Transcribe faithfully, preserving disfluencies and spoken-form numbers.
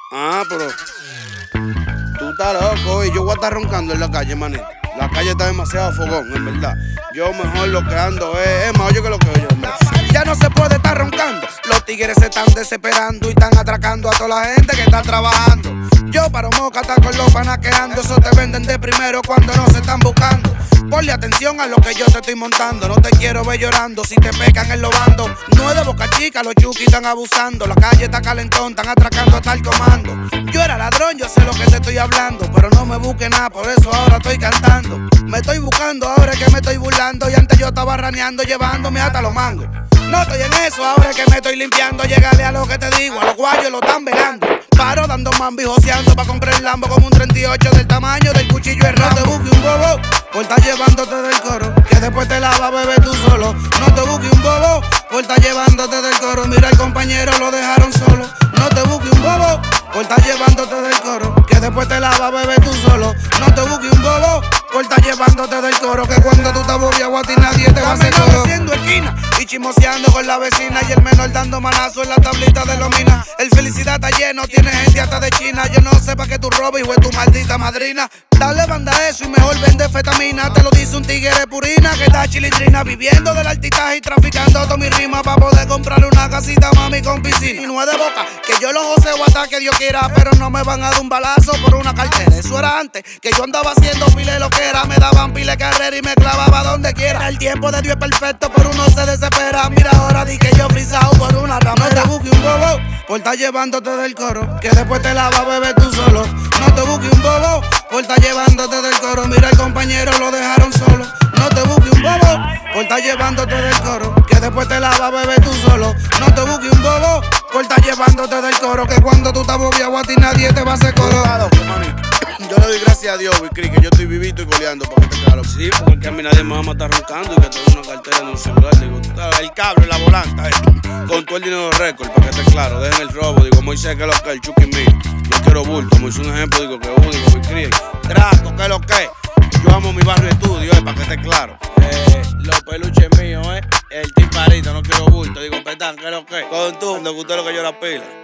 Ah, pero tú estás loco y yo voy a estar roncando en la calle, manito. La calle está demasiado fogón, en verdad. Yo mejor lo que ando es, es más oye que lo que oye. Ya no se puede estar roncando. Los tigres se están desesperando y están atracando a toda la gente que está trabajando. Yo paro moca, está con los panaqueando. Eso te venden de primero cuando no se están buscando. Ponle atención a lo que yo te estoy montando. No te quiero ver llorando si te pecan en los bandos. No es de Boca Chica, los chuquis están abusando. La calle está calentón, están atracando hasta el comando. Yo era ladrón, yo sé lo que te estoy hablando, pero no me busque nada, por eso ahora estoy cantando. Me estoy buscando, ahora es que me estoy burlando. Y antes yo estaba raneando, llevándome hasta los mangos. No estoy en eso, ahora es que me estoy limpiando. Llegale a lo que te digo, a los guayos lo están velando. Paro dando mambi joseando pa' comprar el Lambo como un treinta y ocho del tamaño del cuchillo de Rambo. No te busques un bobo por estar llevándote del coro, que después te la va a beber tú solo. No te busques un bobo por estar llevándote del coro. Mira, el compañero lo dejaron solo. No te busques un bobo por estar llevándote del coro, que después te la va a beber tú solo. No te busques un bobo por estar llevándote del coro, que cuando tú estás bobeado a ti nadie te va a hacer coro. Haciendo esquina y chismoseando con la vecina, y el menor dando manazo en la tablita de los minas. El felicidad está lleno, tiene gente hasta de China. Yo no sé pa' que tú robes, hijo de tu maldita madrina. Dale banda a eso y mejor vende fetamina. Te lo dice un tigre purina que está chilindrina, viviendo del altitaje y traficando toda mi rima pa' poder comprarle una casita mami con piscina. Y no es de boca, que yo los joseo hasta que Dios quiera, pero no me van a dar un balazo por una cartera. Eso era antes, que yo andaba haciendo pile lo que era. Me daban pile carrera y me clavaba donde quiera. El tiempo de Dios es perfecto, pero uno se desespera. Mira ahora di que yo frisado por una ramera. No te busques un bobo por estar llevándote del coro, que después te la va a beber tú solo. No te busques un bobo por estar llevándote del coro. Mira, el compañero lo dejaron solo. No te busques un bobo por estar llevándote del coro, que después te la va a beber tú solo. No te busques un bobo por estar llevándote del coro, que cuando tú estás bobeado a ti nadie te va a hacer coro. Yo le doy gracias a Dios, Bicri, que yo estoy vivito y coleando, para que te claro. Sí, porque a mí nadie me va a matar roncando y que tengo una cartera en un celular. Digo, el cable, la volanta, eh, con todo el dinero de récord, para que esté claro. Dejen el robo, digo, Moisés, que es lo que es, el Chucky mío. No quiero bulto, me hice un ejemplo, digo, que uh, digo, Bicri, trato, que es lo que es. Yo amo mi barrio estudio, eh, para que esté claro. Eh, los peluches míos, eh, el timparito, no quiero bulto. Digo, petán, que es lo que es. Con tú, cuando gustó lo que yo la pila.